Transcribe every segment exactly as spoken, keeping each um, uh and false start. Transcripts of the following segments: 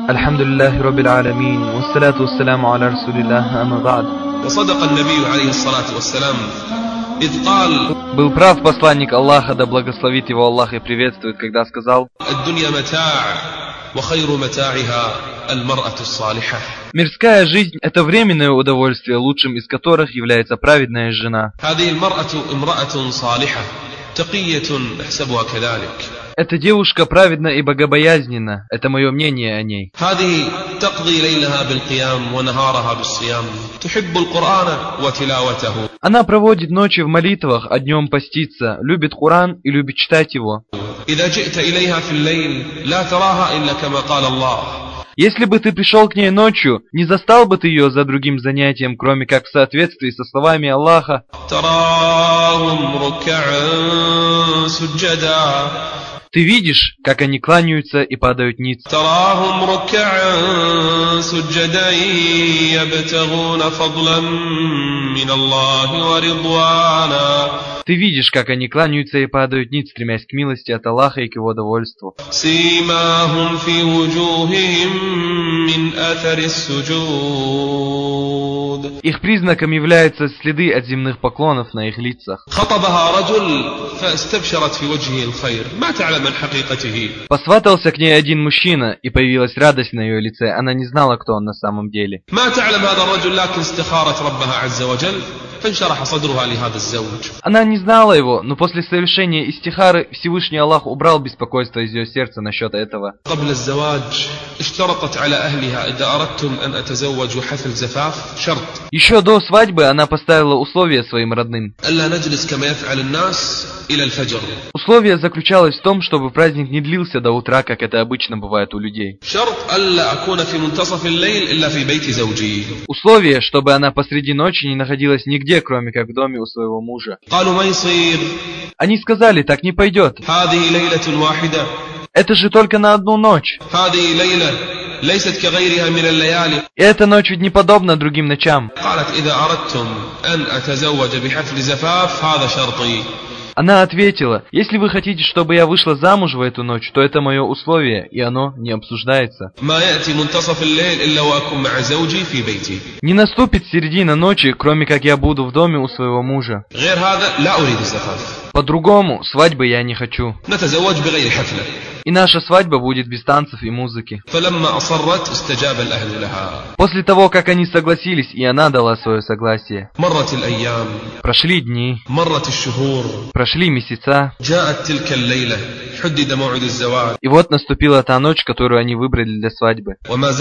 الحمد لله رب العالمين والصلاة والسلام على رسول الله أما بعد. وصدق النبي عليه الصلاة والسلام إذ قال. Был прав посланник Аллаха, да благословит его Аллах и приветствует, когда сказал: الدنيا متاع وخير متاعها المرأة الصالحة. Мирская жизнь – это временное удовольствие, лучшим из которых является праведная жена. هذه المرأة امرأة صالحة تقية أحسبها كذلك. Эта девушка праведна и богобоязненна. Это мое мнение о ней. هذه تقضي ليلها بالقيام ونهارها بالصيام تحب القرآن وتلاوته. Она проводит ночи в молитвах, а днем постится, любит Коран и любит читать его. إذا جئت إليها في الليل لا تراها إلا كما قال الله. Если бы ты пришел к ней ночью, не застал бы ты ее за другим занятием, кроме как в соответствии со словами Аллаха. Ты видишь, как они кланяются и падают ниц. Ты видишь, как они кланяются и падают ниц, стремясь к милости от Аллаха и к его довольству. Их признаком являются следы от земных поклонов на их лицах. Посватался к ней один мужчина, и появилась радость на ее лице. Она не знала, кто он на самом деле. Она не знала его, но после совершения истихары Всевышний Аллах убрал беспокойство из ее сердца насчет этого. Еще до свадьбы она поставила условия своим родным. Условие заключалось в том, чтобы праздник не длился до утра, как это обычно бывает у людей. Условие, чтобы она посреди ночи не находилась нигде, кроме как в доме у своего мужа. Они сказали: так не пойдет. Это же только на одну ночь. И эта ночь ведь не подобна другим ночам. Она ответила: если вы хотите, чтобы я вышла замуж в эту ночь, то это мое условие, и оно не обсуждается. Не наступит середина ночи, кроме как я буду в доме у своего мужа. По-другому свадьбы я не хочу. И наша свадьба будет без танцев и музыки. После того, как они согласились, и она дала свое согласие, прошли дни, прошли месяца, и вот наступила та ночь, которую они выбрали для свадьбы.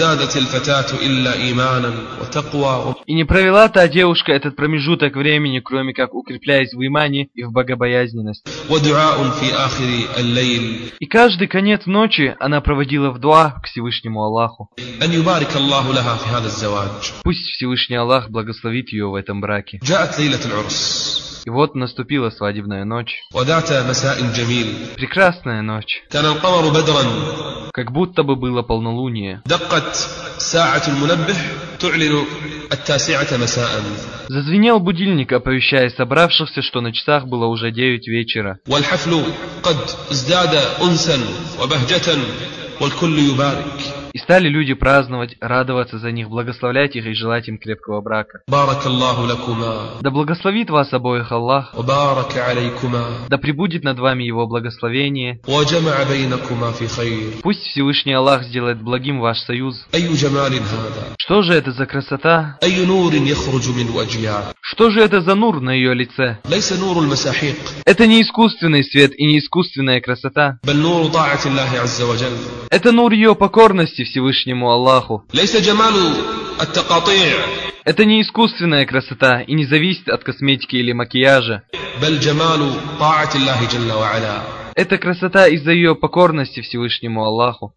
И не провела та девушка этот промежуток времени, кроме как укрепляясь в имане и в богобоязненности. И каждый конец ночи она проводила в дуа к Всевышнему Аллаху. Пусть Всевышний Аллах благословит ее в этом браке. И вот наступила свадебная ночь. Прекрасная ночь. Как будто бы было полнолуние. Зазвенел будильник, оповещая собравшихся, что на часах было уже девять вечера. И стали люди праздновать, радоваться за них, благословлять их и желать им крепкого брака. Да благословит вас обоих Аллах. Да пребудет над вами Его благословение. Пусть Всевышний Аллах сделает благим ваш союз. Что же это за красота? Что же это за нур на ее лице? Это не искусственный свет и не искусственная красота. Это нур ее покорности Всевышнему Аллаху. Это не искусственная красота и не зависит от косметики или макияжа. Это красота из-за ее покорности Всевышнему Аллаху.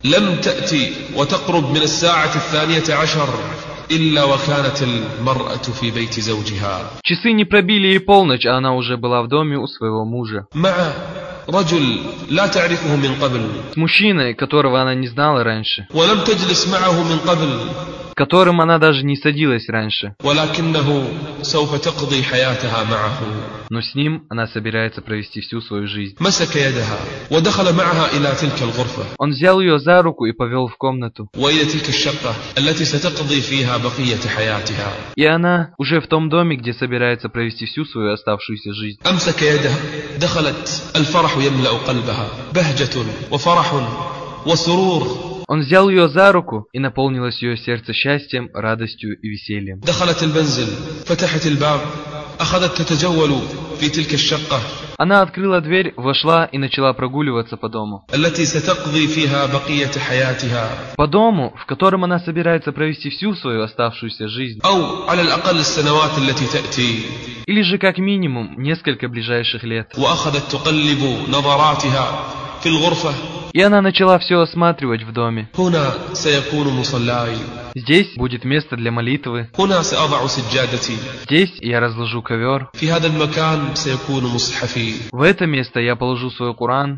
Часы не пробили и полночь, а она уже была в доме у своего мужа. С мужчиной, которого она не знала раньше. в котором она даже не садилась раньше. Но с ним она собирается провести всю свою жизнь. Он взял ее за руку и повел в комнату. И она уже в том доме, где собирается провести всю свою оставшуюся жизнь. Он взял ее за руку, и наполнилось ее сердце счастьем, радостью и весельем. Она открыла дверь, вошла и начала прогуливаться по дому. По дому, в котором она собирается провести всю свою оставшуюся жизнь. Или же как минимум несколько ближайших лет. И она начала все осматривать в доме. Здесь будет место для молитвы. Здесь я разложу ковер. В это место я положу свой Коран.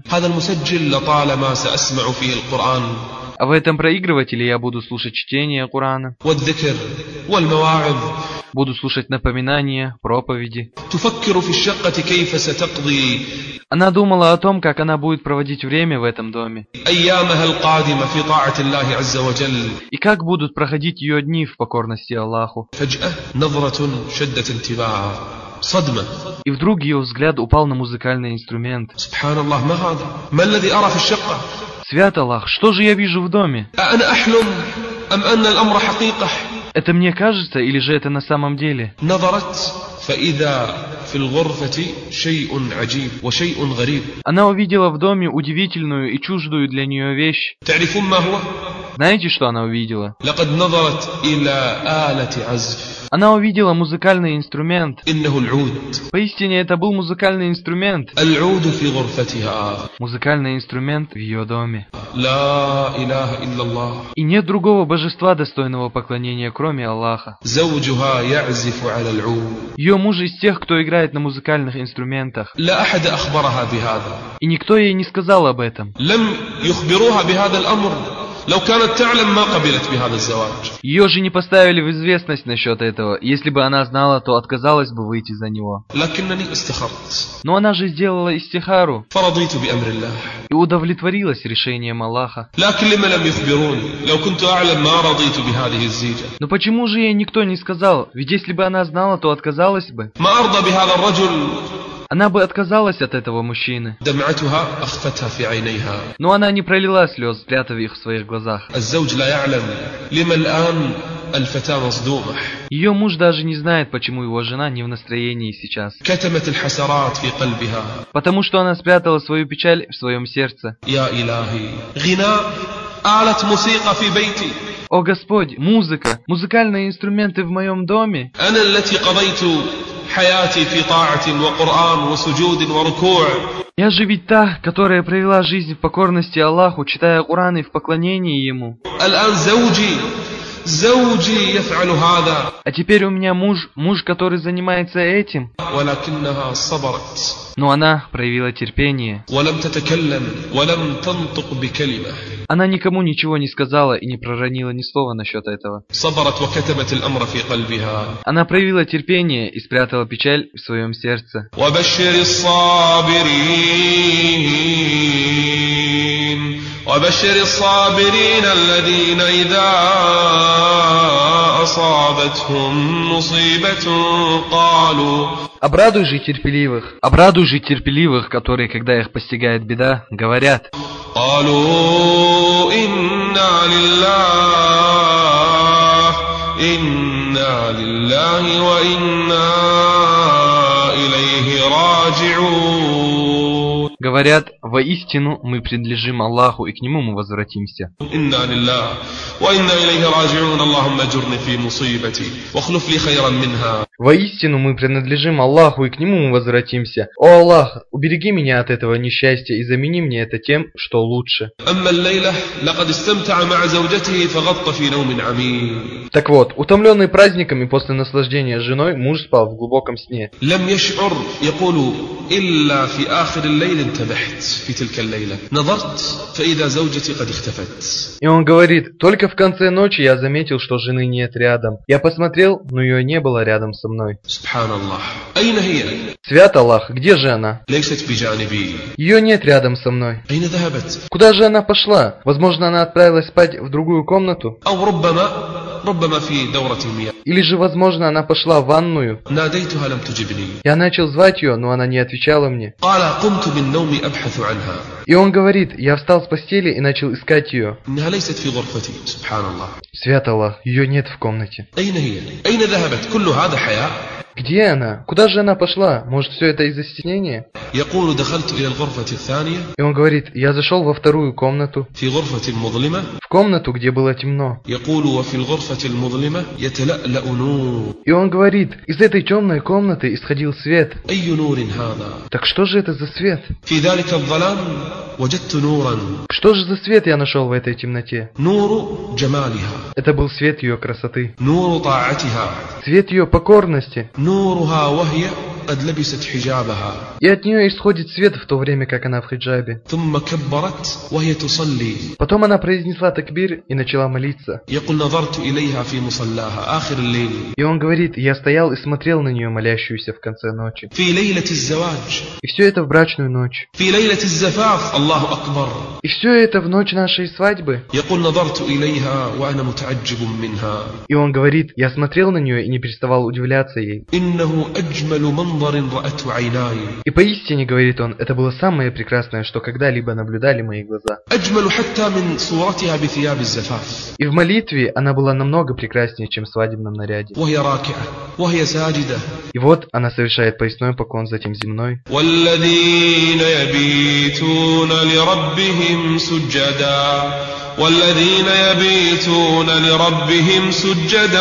А в этом проигрывателе я буду слушать чтение Корана. Буду слушать напоминания, проповеди. Она думала о том, как она будет проводить время в этом доме. И как будут проходить ее дни в покорности Аллаху. И вдруг ее взгляд упал на музыкальный инструмент. Свят Аллах, что же я вижу в доме? Это мне кажется, или же это на самом деле? Она увидела в доме удивительную и чуждую для нее вещь. Знаете, что она увидела? Она увидела музыкальный инструмент. Поистине это был музыкальный инструмент. Музыкальный инструмент в ее доме. И нет другого божества, достойного поклонения, кроме Аллаха. Ее муж из тех, кто играет на музыкальных инструментах. И никто ей не сказал об этом. Ее же не поставили в известность насчет этого. Если бы она знала, то отказалась бы выйти за него. Но она же сделала истихару и удовлетворилась решением Аллаха. Но почему же ей никто не сказал? Ведь если бы она знала, то отказалась бы. Она бы отказалась от этого мужчины. Но она не пролила слез, спрятав их в своих глазах. Ее муж даже не знает, почему его жена не в настроении сейчас. Потому что она спрятала свою печаль в своем сердце. О Господь, музыка, музыкальные инструменты в моем доме. Я же ведь та, которая провела жизнь в покорности Аллаху, читая Коран и в поклонении Ему. А теперь у меня муж, муж, который занимается этим. Но она проявила терпение. Она никому ничего не сказала и не проронила ни слова насчет этого. Она проявила терпение и спрятала печаль в своем сердце. وبشر الصابرين الذين إذا أصابتهم مصيبة قالوا. Обрадуй же терпеливых, обрадуй же терпеливых, которые, когда их постигает беда, говорят: قالوا إنا لله إنا لله وإنا إليه راجعون. Говорят, воистину мы принадлежим Аллаху и к Нему мы возвратимся. Воистину мы принадлежим Аллаху и к Нему мы возвратимся. О Аллах, убереги меня от этого несчастья и замени мне это тем, что В Так вот, утомленный праздниками после наслаждения женой, муж спал в глубоком сне. لم يشعر يقول إلا في آخر الليل انتبهت في تلك الليلة نظرت فإذا زوجتي قد اختفت. И он говорит: только в конце ночи я заметил, что жены нет рядом. Я посмотрел, но ее не было рядом со мной. سبحان الله. أين هي؟ Свят Аллах, где же она? ليست بجانبي. Ее нет рядом со мной. أين ذهبت؟ Куда же она пошла? Возможно, она отправилась спать в другую комнату? أو ربما ربما في دورة المياه. Или же, возможно, она пошла в ванную? ناديتها لم تجبني. Я начал звать ее, но она не отвечала мне. قال قمت من نومي أبحث عنها. И он говорит: я встал с постели и начал искать ее. إنها ليست في غرفتي. سبحان الله. Свят Аллах, ее нет в комнате. أين هي؟ أين ذهبت؟ كل هذا حياة. Где она? Куда же она пошла? Может, все это из-за стеснения? يقول دخلت إلى الغرفة الثانية. И он говорит: я зашел во вторую комнату. في غرفة مظلمة. В комнату, где было темно. يقول وفي الغرفة المظلمة يتلألأ نور. И он говорит: из этой темной комнаты исходил свет. أي نور هذا؟ Так что же это за свет? في ذلك الظلام وجدت نورا. Что же за свет я нашел в этой темноте? نور جمالها. Это был свет ее красоты. نور طاعتها. Свет ее покорности. نورها وهي قد لبست حجابها. И от нее исходит свет в то время, как она в хиджабе. ثم كبرت وهي تصلي. Потом она произнесла такбир и начала молиться. يقول نظرت إليها في مصلاها آخر الليل. И он говорит: я стоял и смотрел на нее, молящуюся в конце ночи. في ليلة الزواج. И все это в брачную ночь. في ليلة الزفاف. الله أكبر. И все это в ночь нашей свадьбы. يقول نظرت إليها وأنا متعجب منها. И он говорит: я смотрел на нее и не переставал удивляться ей. إنه أجمل منظر رأته عيناي. И поистине, говорит он, это было самое прекрасное, что когда-либо наблюдали мои глаза. أجمل حتى من صورتها بثياب الزفاف. И в молитве она была намного прекраснее, чем в свадебном наряде. وهي راكعة وهي ساجدة. И вот она совершает поясной поклон, затем земной. والذين يبيتون لربهم سجدا والذين يبيتون لربهم سجدا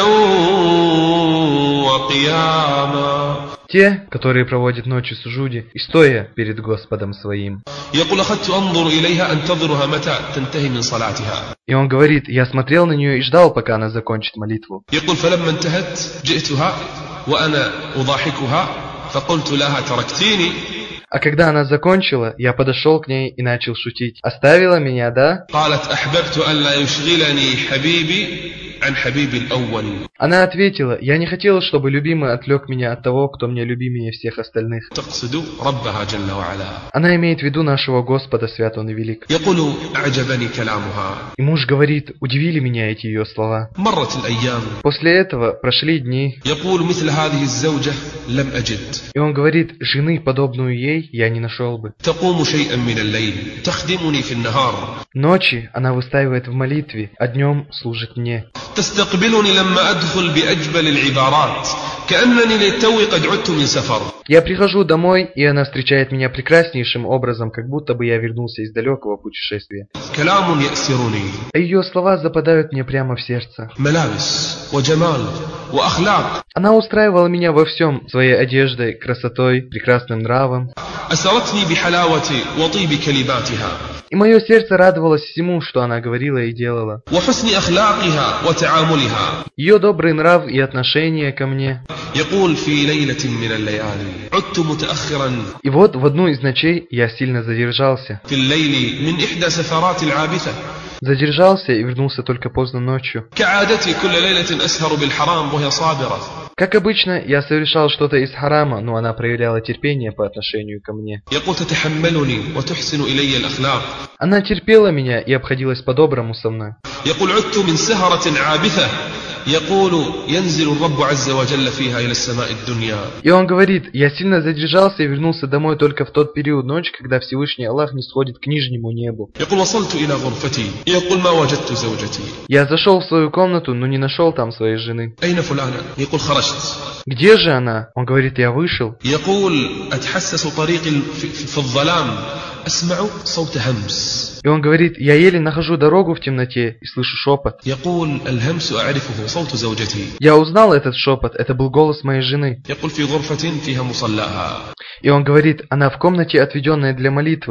وقياما. Те, которые проводят ночи в суджуде и стоя перед Господом своим. يقول أخذت أنظر إليها أنتظرها متى تنتهي من صلاتها. И он говорит: я смотрел на нее и ждал, пока она закончит молитву. يقول فلما انتهت جئتها وأنا أضاحكها فقلت لها تركتيني. А когда она закончила, я подошел к ней и начал шутить. Оставила меня, да? قالت أحببت أن لا يشغلني حبيبي عن حبيبي الأول. Она ответила: я не хотела, чтобы любимый отвлек меня от того, кто мне любимее всех остальных. تقصد ربها جل وعلا. Она имеет в виду нашего Господа, свят Он и велик. يقول أعجبني كلامها. И муж говорит: удивили меня эти ее слова. مرت الأيام. После этого прошли дни. يقول مثل هذه الزوجة لم أجد. И он говорит: жены, подобную ей, я не нашел бы. تقوم شيئا من الليل تخدمني في النهار. Ночи она выстаивает в молитве, а днем служит мне. تستقبلني لما أدخل بأجمل العبارات كأنني للتو قد عدت من سفر. Я прихожу домой, и она встречает меня прекраснейшим образом, как будто бы я вернулся из далекого путешествия. كلام يأسرني. А ее слова западают мне прямо в сердце. ملابس وجمال وأخلاق. Она устраивала меня во всем: своей одеждой, красотой, прекрасным нравом. أسرتني بحلاوة وطيب كلماتها. И мое сердце радовалось всему, что она говорила и делала. وحسن أخلاقها وتعاملها. Ее добрый нрав и отношение ко мне. يقول في ليلة من الليالي عدت متأخرا. И вот в одну из ночей я сильно задержался. في الليل من إحدى سفرات العابثة. Задержался и вернулся только поздно ночью. كعادتي كل ليلة أسهر بالحرام وهي صابرة. Как обычно, я совершал что-то из харама, но она проявляла терпение по отношению ко мне. يقول تتحملني وتحسن إلي الأخلاق. Она терпела меня и обходилась по-доброму со мной. يقول عدت من سهرة عابثة. يقول ينزل الرب عز وجل فيها إلى السماء الدنيا. И он говорит: я сильно задержался и вернулся домой только в тот период ночи, когда Всевышний Аллах не сходит к нижнему небу. يقول وصلت إلى غرفتي. يقول ما وجدت زوجتي. Я зашел в свою комнату, но не нашел там своей жены. أين فلانة؟ يقول خرجت. Где же она? Он говорит: я вышел. يقول أتحسس طريقي في الظلام أسمع صوت همس. И он говорит: я еле нахожу дорогу в темноте и слышу шепот. يقول الهمس أعرفه صوت زوجتي. Я узнал этот шепот, это был голос моей жены. يقول في غرفة فيها مصلاها. И он говорит: она в комнате, отведенной для молитвы.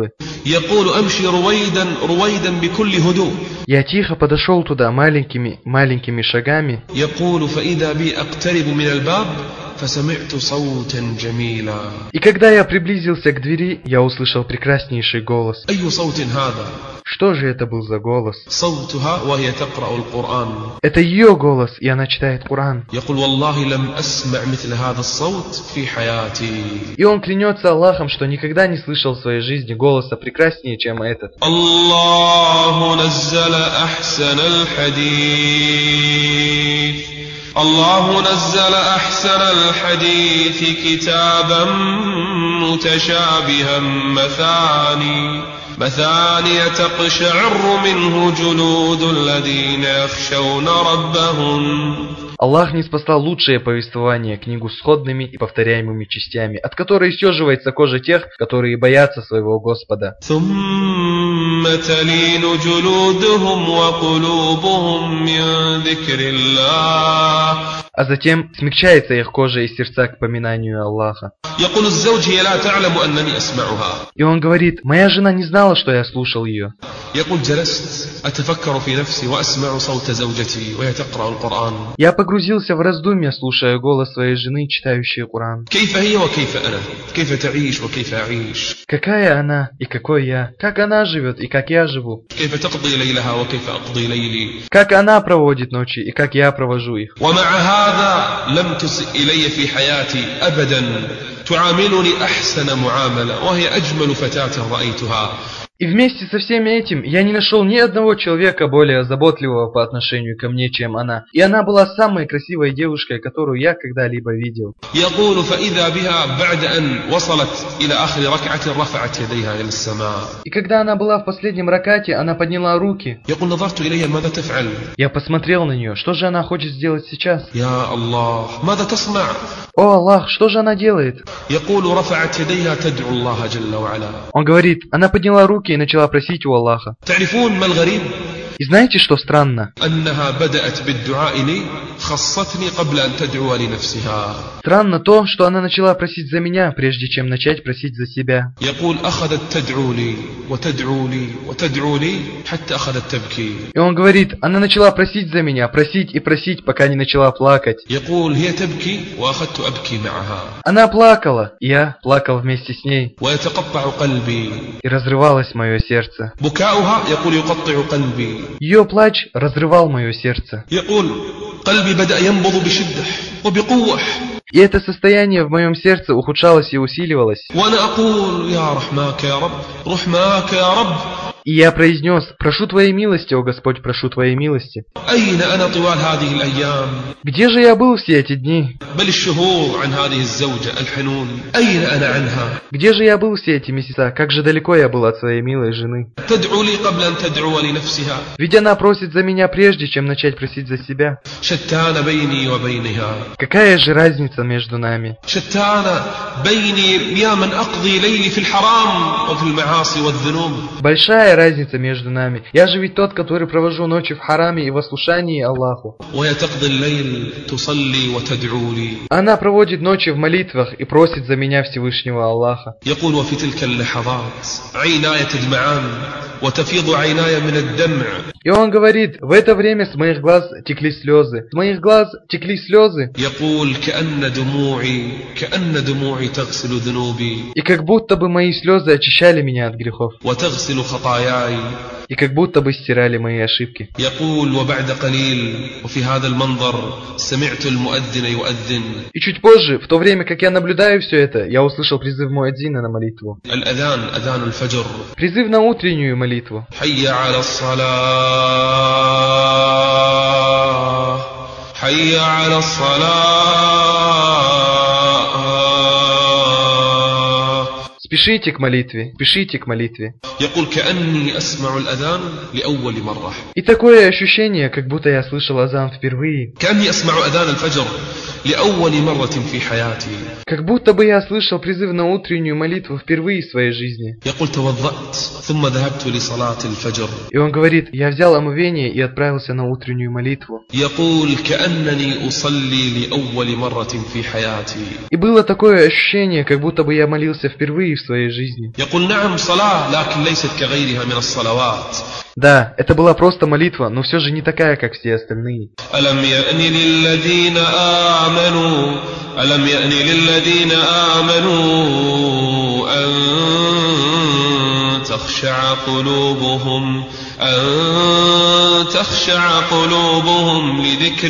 يقول أمشي رويدا رويدا بكل هدوء. Я тихо подошел туда маленькими маленькими шагами. يقول فإذا بي أقترب من الباب فسمعت صوتا جميلا. И когда я приблизился к двери, я услышал прекраснейший голос. أي صوت هذا؟ Что же это был за голос? صوتها وهي تقرأ القرآن. Это ее голос, и она читает Коран. يقول والله لم أسمع مثل هذا الصوت في حياتي. И он клянется Аллахом, что никогда не слышал в своей жизни голоса прекраснее, чем этот. الله نزل أحسن الحديث الله نزل أحسن الحديث كتابا متشابها مثاني مثاني تقشعر منه جلود الذين يخشون ربهم. Аллах ниспослал лучшее повествование, книгу с сходными и повторяемыми частями, от которой стёживается кожа тех, которые боятся своего Господа. ثم تلين جلودهم وقلوبهم من ذكر الله. А затем смягчается их кожа и сердца к поминанию Аллаха. يقول الزوج هي لا تعلم أنني أسمعها. И он говорит: моя жена не знала, что я слушал ее. يقول جلست أتفكر في نفسي وأسمع صوت زوجتي وهي تقرأ القرآن. Я погрузился в раздумья, слушая голос своей жены, читающей Коран. كيف هي وكيف أنا كيف تعيش وكيف أعيش. Какая она и какой я, как она живет и как я живу. كيف تقضي ليلها وكيف أقضي ليلي. Как она проводит ночи и как я провожу их. ومع هذا لم تسئ إلي في حياتي أبدا تعاملني أحسن معاملة وهي أجمل فتاة رأيتها. И вместе со всем этим я не нашел ни одного человека более заботливого по отношению ко мне, чем она. И она была самой красивой девушкой, которую я когда-либо видел. يقول فإذا بها بعد أن وصلت إلى آخر ركعة رفعت يديها إلى السماء. И когда она была в последнем ракате, она подняла руки. يقول نظرت إليها ماذا تفعل. Я посмотрел на нее. Что же она хочет сделать сейчас? يا الله ماذا تصنع. О Аллах, что же она делает? يقول رفعت يديها تدعو الله جل وعلا. Он говорит, она подняла руки и начала просить у Аллаха. تعرفون ما الغريب. И знаете, что странно? أنها بدأت بالدعاء لي خصتني قبل أن تدعو لنفسها. Странно то, что она начала просить за меня, прежде чем начать просить за себя. يقول أخذت تدعو لي وتدعو لي وتدعو لي حتى أخذت تبكي. И он говорит, она начала просить за меня, просить и просить, пока не начала плакать. يقول هي تبكي وأخذت أبكي معها. Она плакала, и я плакал вместе с ней. ويتقطع قلبي. И разрывалось мое сердце. بكاؤها يقول يقطع قلبي. Ее плач разрывал мое сердце. يقول قلبي بدأ ينبض بشدة وبقوة. И это состояние в моем сердце ухудшалось и усиливалось. وأنا أقول يا رحماك يا رب رحماك يا رب. И я произнес: прошу Твоей милости, о Господь, прошу Твоей милости. أين أنا طوال هذه الأيام. Где же я был все эти дни? بل الشهور عن هذه الزوجة الحنون. أين أنا عنها. Где же я был все эти месяца? Как же далеко я был от своей милой жены. تدعو لي قبل أن تدعو لنفسها. Ведь она просит за меня, прежде чем начать просить за себя. شتان بيني وبينها. Какая же разница между нами? شتان بيني يا من أقضي ليلي في الحرام وفي المعاصي والذنوب. Большая разница между нами. Я же ведь тот, который провожу ночи в хараме и в ослушании Аллаху. Она проводит ночи в молитвах и просит за меня Всевышнего Аллаха. И он говорит, в это время с моих глаз текли слезы. С моих глаз текли слезы. И как будто бы мои слезы очищали меня от грехов. И как будто бы стирали мои ошибки. И чуть позже, в то время как я наблюдаю все это, я услышал призыв муадзина на молитву. Призыв на утреннюю молитву. Спешите к молитве, спешите к молитве. И такое ощущение, как будто я слышал азан впервые. как будто бы я слышал призыв на утреннюю молитву впервые в своей жизни. يقول توضأت ثم ذهبت لصلاة الفجر. И он говорит, я взял омовение и отправился на утреннюю молитву. يقول كأنني أصلي لأول مرة في حياتي. И было такое ощущение, как будто бы я молился впервые в своей жизни. يقول نعم صلاة لكن ليست كغيرها من الصلوات. Да, это была просто молитва, но все же не такая, как все остальные. ألم يأن للذين آمنوا ألم يأن للذين آمنوا أن تخشع قلوبهم أن تخشع قلوبهم لذكر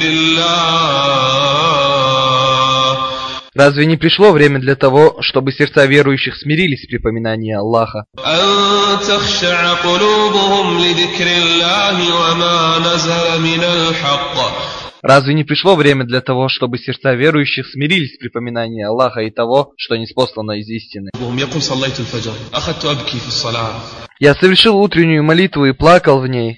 الله. Разве не пришло время для того, чтобы сердца верующих смирились при поминании Аллаха? أن تخشع قلوبهم لذكر الله وما نزل من الحق. Разве не пришло время для того, чтобы сердца верующих смирились при поминании Аллаха и того, что ниспослано из истины? Я совершил утреннюю молитву и плакал в ней.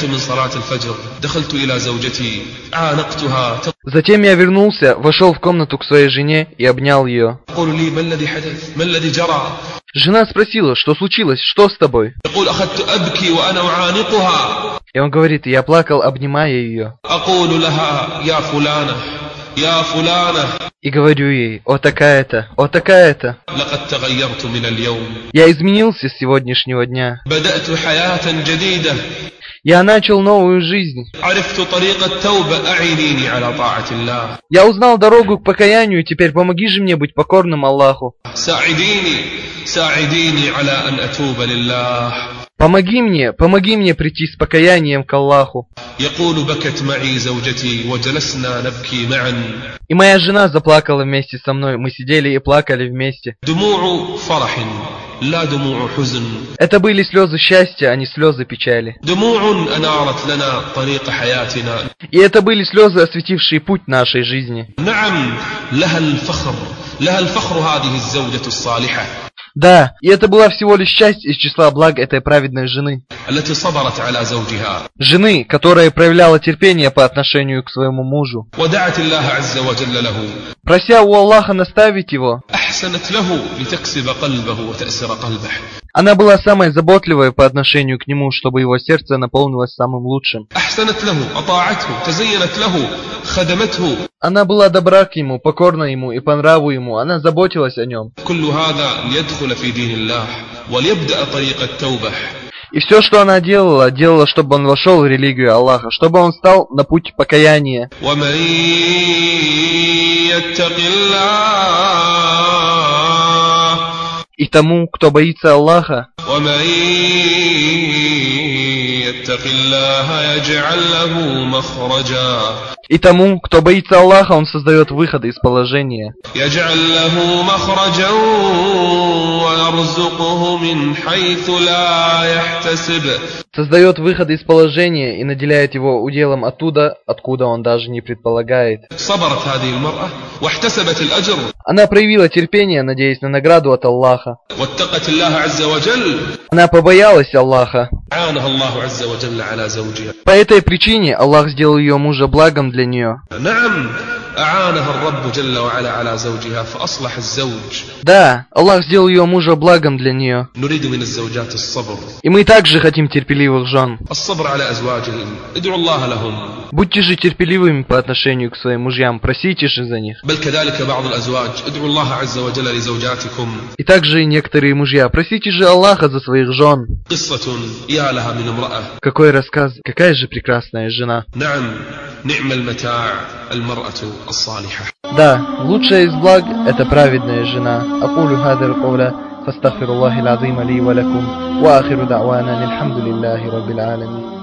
Затем я вернулся, вошел в комнату к своей жене и обнял ее. Жена спросила, что случилось, что с тобой? И он говорит, я плакал, обнимая ее. И говорю ей, о такая-то, о такая-то. Я изменился с сегодняшнего дня. Я начал новую жизнь. Я узнал дорогу к покаянию, теперь помоги же мне быть покорным Аллаху. Помоги мне, помоги мне прийти с покаянием к Аллаху. И моя жена заплакала вместе со мной, мы сидели и плакали вместе. Это были слезы счастья, а не слезы печали. И это были слезы, осветившие путь нашей жизни. Да, и это была всего лишь часть из числа благ этой праведной жены. Жены, которая проявляла терпение по отношению к своему мужу. Прося у Аллаха наставить его. Она была самой заботливой по отношению к нему, чтобы его сердце наполнилось самым лучшим. Она была добра к ему, покорна ему и по нраву ему. Она заботилась о нем. И все, что она делала, делала, чтобы он вошел в религию Аллаха, чтобы он стал на путь покаяния. И тому, кто боится Аллаха, и тому, кто боится Аллаха, он создает выходы из положения. Создает выходы из положения и наделяет его уделом оттуда, откуда он даже не предполагает. Она проявила терпение, надеясь на награду от Аллаха. Она побоялась Аллаха. По этой причине Аллах сделал ее мужа благом для нее. Да, Аллах сделал ее мужа благом для нее. И мы также хотим терпеливых жен. Будьте же терпеливыми по отношению к своим мужьям, просите же за них. И также и некоторые мужья, просите же Аллаха за своих жен. Какой рассказ, какая же прекрасная жена. Да, лучшая из благ – это праведная жена. أقول هذا القول فاستغفر الله العظيم لي ولكم وآخر دعوانا الحمد لله رب العالمين.